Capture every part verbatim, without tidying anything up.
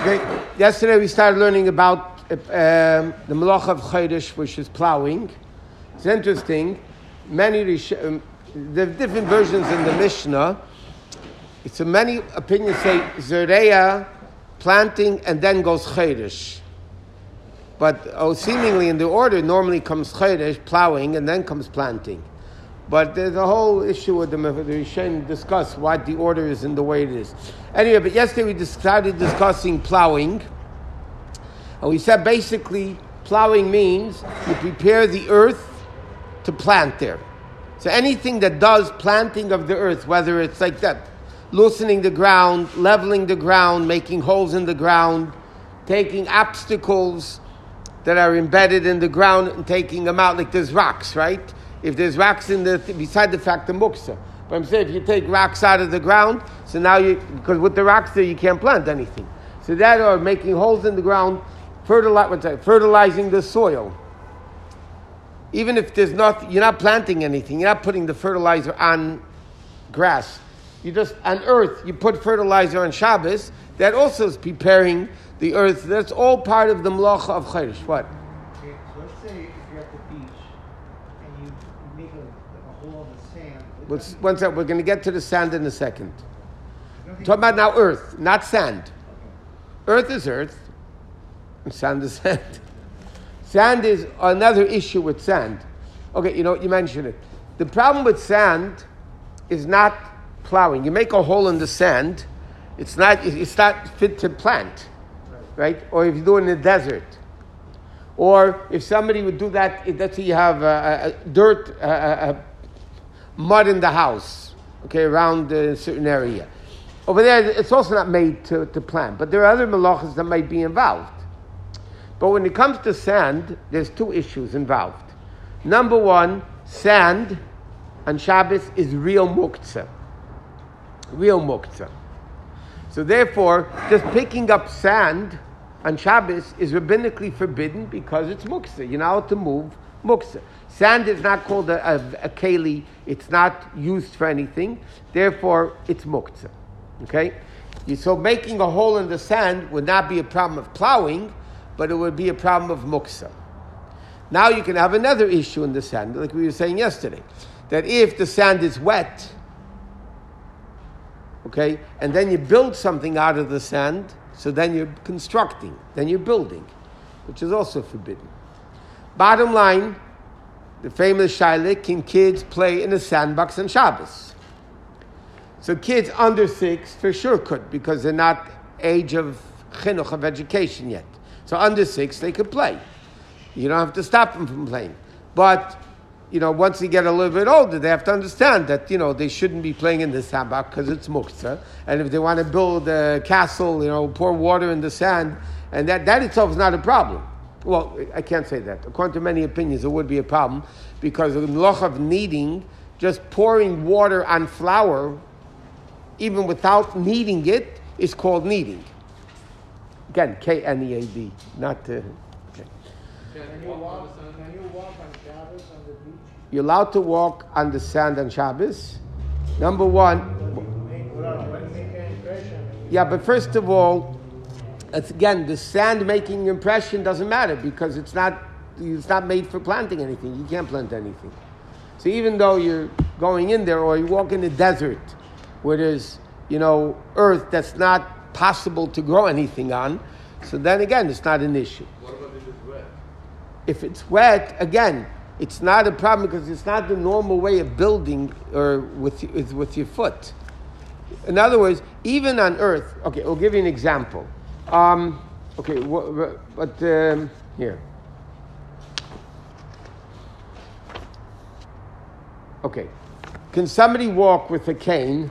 Okay, yesterday we started learning about uh, um, the Malach of Chodesh, which is plowing. It's interesting. Many um, there are different versions in the Mishnah. So many opinions say Zereya, planting, and then goes Chodesh. But oh, seemingly in the order, normally comes Chodesh, plowing, and then comes planting. But there's a whole issue with the Rishonim discuss why the order is in the way it is. Anyway, but yesterday we started discussing plowing. And we said basically plowing means you prepare the earth to plant there. So anything that does planting of the earth, whether it's like that, loosening the ground, leveling the ground, making holes in the ground, taking obstacles that are embedded in the ground and taking them out, like there's rocks, right? If there's rocks in the, beside the fact, the muksa. But I'm saying if you take rocks out of the ground, so now you, because with the rocks there you can't plant anything. So that or making holes in the ground, fertilize, what's that, fertilizing the soil. Even if there's not, you're not planting anything, you're not putting the fertilizer on grass. You just, on earth, you put fertilizer on Shabbos, that also is preparing the earth. That's all part of the Melacha of Chodesh. What? Okay, so let's say if you're at the beach and you make a, a hole in the sand. Let's, one second, we're going to get to the sand in a second. Talking about now earth, not sand. Okay. Earth is earth, and sand is sand. Sand is another issue with sand. Okay, you know, you mentioned it. The problem with sand is not plowing. You make a hole in the sand, it's not, it's not fit to plant, right? Or if you do it in the desert. Or if somebody would do that, let's say you have a, a dirt, a, a mud in the house, okay, around a certain area. Over there, it's also not made to, to plant. But there are other malachas that might be involved. But when it comes to sand, there's two issues involved. Number one, sand on Shabbos is real muktzah. Real muktzah. So therefore, just picking up sand on Shabbos is rabbinically forbidden because it's muktzah. You're not allowed to move muktzah. Sand is not called a, a, a keli. It's not used for anything. Therefore, it's muktzah. Okay? So making a hole in the sand would not be a problem of plowing, but it would be a problem of muktzah. Now you can have another issue in the sand, like we were saying yesterday, that if the sand is wet, okay, and then you build something out of the sand, so then you're constructing, then you're building, which is also forbidden. Bottom line, the famous shaila, can kids play in a sandbox on Shabbos? So kids under six for sure could, because they're not age of chinuch, of education yet. So under six, they could play. You don't have to stop them from playing. But, you know, once they get a little bit older, they have to understand that, you know, they shouldn't be playing in the sandbox because it's muktzah. And if they want to build a castle, you know, pour water in the sand, and that, that itself is not a problem. Well, I can't say that. According to many opinions, it would be a problem because the melach of kneading, just pouring water on flour, even without kneading it, is called kneading. Again, K N E A D, not... Uh, okay. Can you walk, can you walk on Shabbos on the beach? You're allowed to walk on the sand on Shabbos. Number one... Yeah, but first of all, it's, again, the sand making impression doesn't matter because it's not, it's not made for planting anything. You can't plant anything. So even though you're going in there or you walk in the desert where there's, you know, earth that's not possible to grow anything on, so then again, it's not an issue. What about if it's wet? If it's wet, again, it's not a problem because it's not the normal way of building or with with, with your foot. In other words, even on earth, okay, I'll give you an example. Um, okay, what, but um, here. Okay, can somebody walk with a cane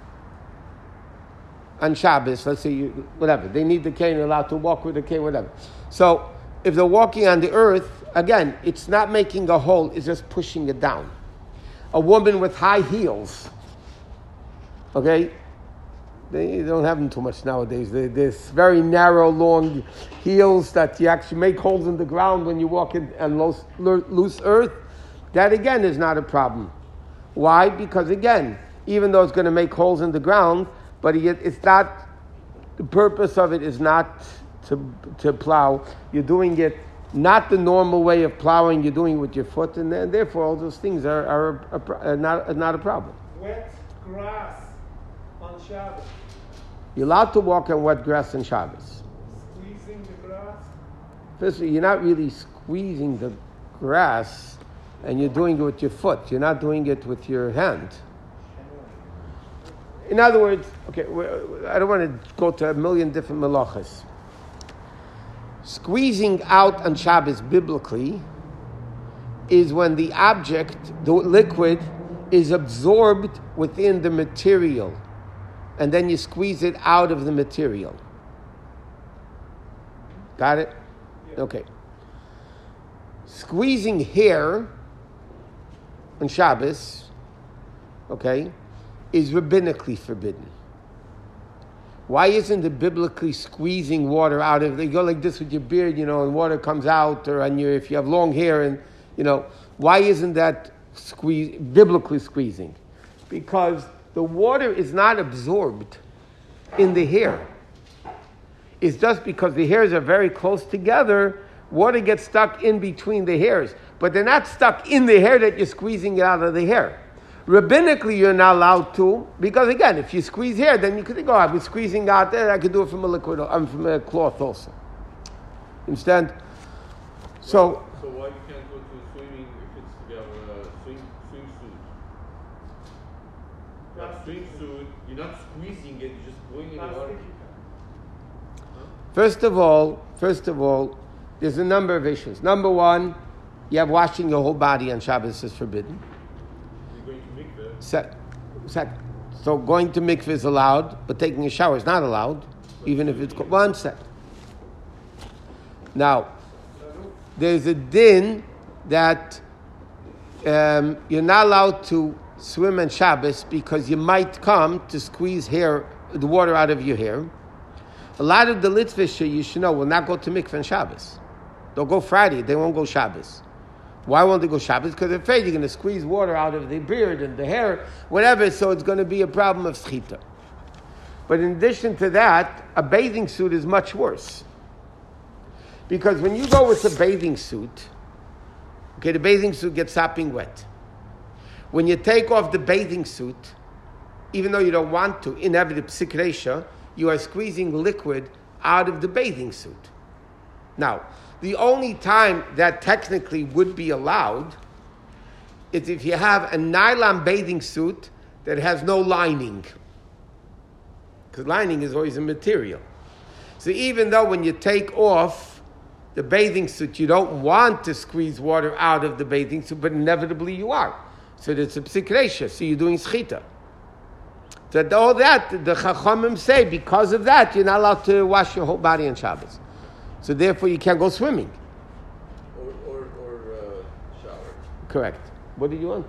on Shabbos? Let's say you, whatever, they need the cane, they're allowed to walk with the cane, whatever. So if they're walking on the earth, again, it's not making a hole, it's just pushing it down. A woman with high heels, okay, they don't have them too much nowadays. They, there's very narrow, long heels that you actually make holes in the ground when you walk in on loose, loose earth. That again is not a problem. Why? Because again, even though it's going to make holes in the ground, but it's not the purpose of it is not to to plow. You're doing it not the normal way of plowing. You're doing it with your foot, and, and therefore all those things are, are, a, a, are not, are not a problem. Wet grass on Shabbos. You're allowed to walk on wet grass on Shabbos. Squeezing the grass. First of all, you're not really squeezing the grass, and you're doing it with your foot. You're not doing it with your hand. In other words, okay, I don't want to go to a million different malachas. Squeezing out on Shabbos biblically is when the object, the liquid, is absorbed within the material, and then you squeeze it out of the material. Got it? Yeah. Okay. Squeezing hair on Shabbos, okay, is rabbinically forbidden. Why isn't it biblically squeezing water out of, you go like this with your beard, you know, and water comes out, or on your, if you have long hair, and, you know, why isn't that squeeze, biblically squeezing? Because the water is not absorbed in the hair. It's just because the hairs are very close together, water gets stuck in between the hairs, but they're not stuck in the hair that you're squeezing it out of the hair. Rabbinically, you're not allowed to, because again, if you squeeze hair, then you could think, oh, I've been squeezing out there, I could do it from a liquid, I'm from a cloth also. Understand? So, so why you can't go to swimming if it's you have a swim swimsuit? You have swimsuit, you're not squeezing it, you're just going in the water. First of all, first of all, there's a number of issues. Number one, you have washing your whole body on Shabbos is forbidden. Set, set. So going to mikveh is allowed, but taking a shower is not allowed, even if it's one set. Now, there's a din that um, you're not allowed to swim on Shabbos because you might come to squeeze hair, the water out of your hair. A lot of the Litvish, you should know, will not go to mikveh on Shabbos. They'll go Friday, they won't go Shabbos. Why won't they go Shabbos? Because they're afraid you're going to squeeze water out of the beard and the hair, whatever, so it's going to be a problem of schita. But in addition to that, a bathing suit is much worse. Because when you go with a bathing suit, okay, the bathing suit gets sopping wet. When you take off the bathing suit, even though you don't want to, inevitably, psikresha, you are squeezing liquid out of the bathing suit. Now, the only time that technically would be allowed is if you have a nylon bathing suit that has no lining. Because lining is always a material. So even though when you take off the bathing suit, you don't want to squeeze water out of the bathing suit, but inevitably you are. So it's a psikresha, so you're doing schita. So all that, the Chachamim say, because of that, you're not allowed to wash your whole body on Shabbos. So therefore, you can't go swimming. Or or, or uh, shower. Correct. What did you want?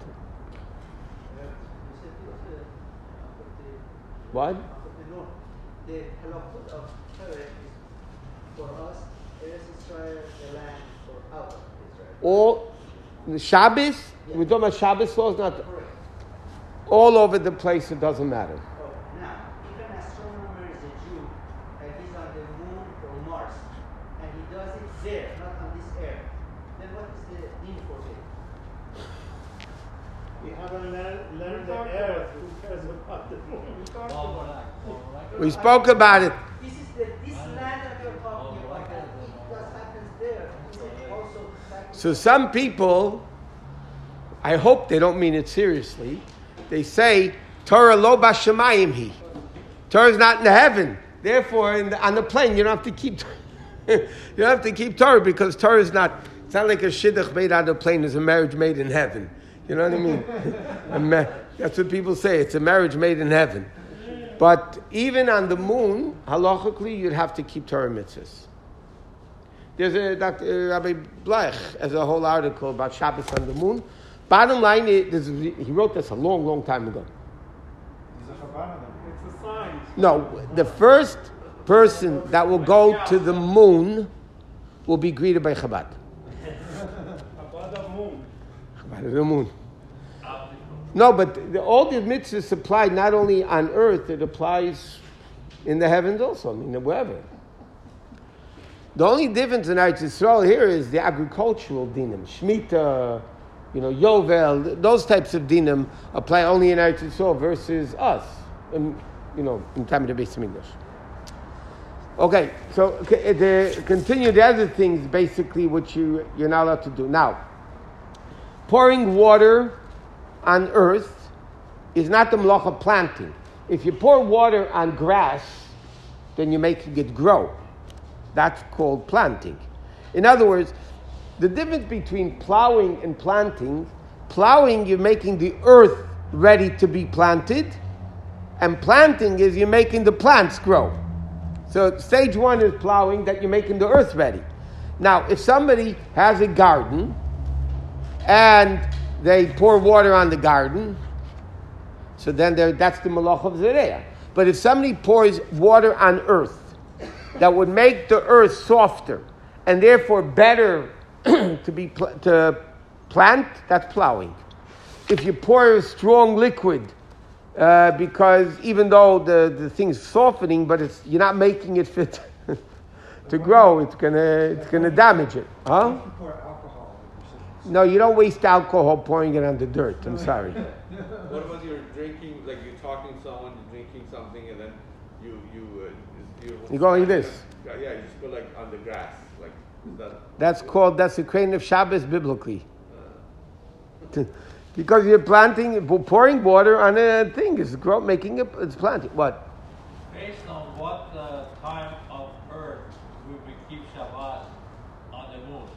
What? The halachot of Torah is for us, Eretz Israel, the land for out of Israel. All the Shabbos. Yeah. We're talking about Shabbos laws, not Correct. all over the place. It doesn't matter. Oh, now, if an astronomer is a Jew and he's on the moon or Mars, and he does it there, not on this earth, then what is the need for it? We haven't learned, learned the earth. Who cares about the moon? We talked about it. We spoke about it. This is the this land that you're talking about. That it just happens there. Is it also So some people, I hope they don't mean it seriously. They say Torah lo bashamayim hi. Torah is not in the heaven. Therefore, in the, on the plane, you don't have to keep. you don't have to keep Torah because Torah is not. It's not like a shidduch made on the plane. It's a marriage made in heaven. You know what I mean? A ma- that's what people say. It's a marriage made in heaven. But even on the moon, halachically, you'd have to keep Torah mitzvahs. There's a Doctor Rabbi Blech has a whole article about Shabbos on the moon. Bottom line, is, he wrote this a long, long time ago. It's a sign. No, the first person that will go to the moon will be greeted by Chabad. About the moon. Chabad of the moon. No, but the, all the mitzvahs apply not only on earth, it applies In the heavens also, I mean, wherever. The only difference in Eretz Yisrael here is the agricultural dinim. Shemitah, you know, Yovel, those types of dinim apply only in Eretz Yisrael versus us, in, you know, in time of the Beis Hamikdash. Okay, so okay, the, continue the other things, basically, which you, you're not allowed to do. Now, pouring water on earth is not the malach of planting. If you pour water on grass, then you're making it grow. That's called planting. In other words, the difference between plowing and planting, plowing, you're making the earth ready to be planted, and planting is you're making the plants grow. So stage one is plowing, that you're making the earth ready. Now, if somebody has a garden and they pour water on the garden, so then that's the malach of Zereah. But if somebody pours water on earth that would make the earth softer and therefore better to be pl- to plant, that's plowing. If you pour a strong liquid, uh, because even though the, the thing's softening, but it's you're not making it fit to grow, it's gonna it's gonna damage it. Huh? No, you don't waste alcohol pouring it on the dirt. I'm sorry. What about you're drinking, like you're talking to someone, you're drinking something, and then you you uh, you, You go like this. Yeah, you just go like on the grass, like is that. That's called that's the crane of Shabbos biblically. Because you're planting, pouring water on a thing is grow, making it, it's planting. What? Based on what uh, time of earth will we keep Shabbat on the moon?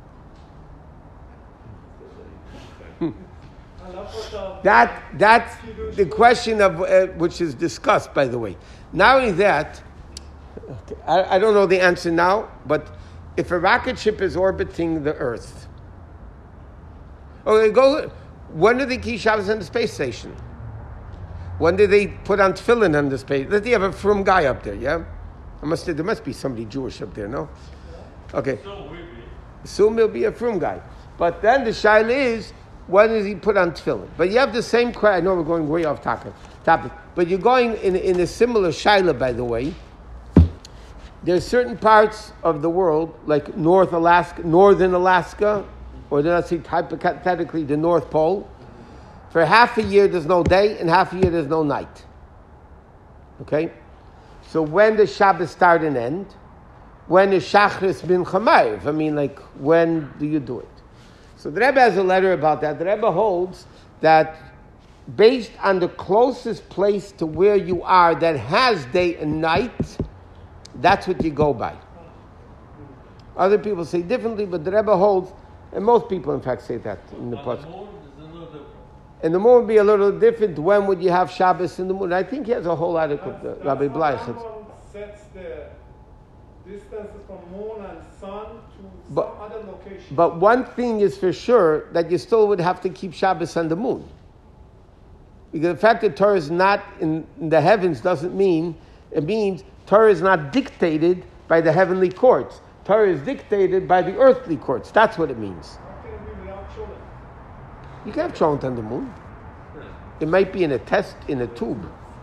That that's the question of uh, which is discussed, by the way. Not only that, I, I don't know the answer now, but if a rocket ship is orbiting the Earth, okay, go. When did they keep Shabbos on the space station? When did they put on tefillin on the space? Let's say you have a frum guy up there, yeah? I must, there must be somebody Jewish up there, no? Okay. So will be. Soon will be a frum guy. But then the shaila is, when does he put on tefillin? But you have the same question. I know we're going way off topic, topic but you're going in, in a similar shaila, by the way. There's certain parts of the world, like North Alaska, Northern Alaska, or let's say hypothetically the North Pole. For half a year there's no day, and half a year there's no night. Okay? So when does Shabbos start and end? When is Shachris bin Chamayv? I mean, like, when do you do it? So the Rebbe has a letter about that. The Rebbe holds that based on the closest place to where you are that has day and night, that's what you go by. Other people say differently, but the Rebbe holds, and most people in fact say that in the On Pasuk. the moon is a little different. And the moon would be a little different. When would you have Shabbos in the moon? I think he has a whole article, uh, Rabbi Bleich. Rambam sets the distances from moon and sun to But- some other location. But one thing is for sure, that you still would have to keep Shabbos on the moon. Because the fact that Torah is not in the heavens doesn't mean, it means Torah is not dictated by the heavenly courts. Torah is dictated by the earthly courts. That's what it means. How can it be without children? You can have Shabbat on the moon. It might be in a test, in a tube.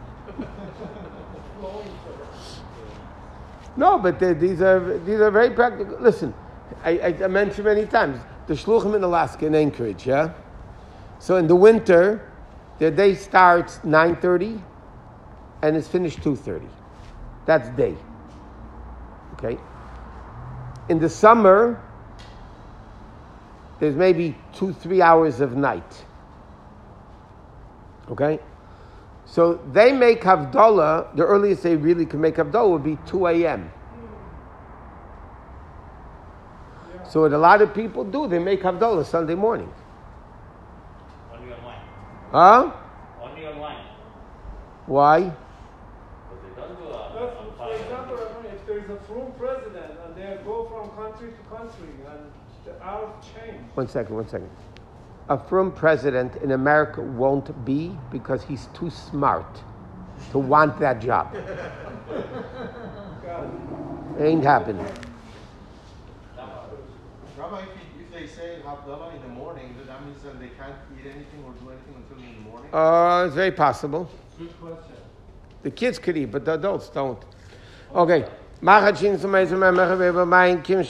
No, but they, these are these are very practical. Listen, I, I, I mentioned many times, the Shluchim in Alaska, in Anchorage, yeah? So in the winter, their day starts nine thirty and it's finished two thirty. That's day. Okay? In the summer, there's maybe two, three hours of night. Okay? So they make Havdalah, the earliest they really can make Havdalah would be two a.m. So what a lot of people do, they make Havdalah Sunday morning. On your line. Huh? On your line. Why? But they don't do a, That's, a for example, if there is a frum president and they go from country to country and the hours change. One second, one second. A firm president in America won't be because he's too smart to want that job. It ain't happening. Rabbi, if, you, if they say Havdalah in the morning, then that means that they can't eat anything or do anything until in the morning? Uh, it's very possible. Good question. The kids could eat, but the adults don't. Okay. Machat shin sumayis u'mem mechav eba mayin kim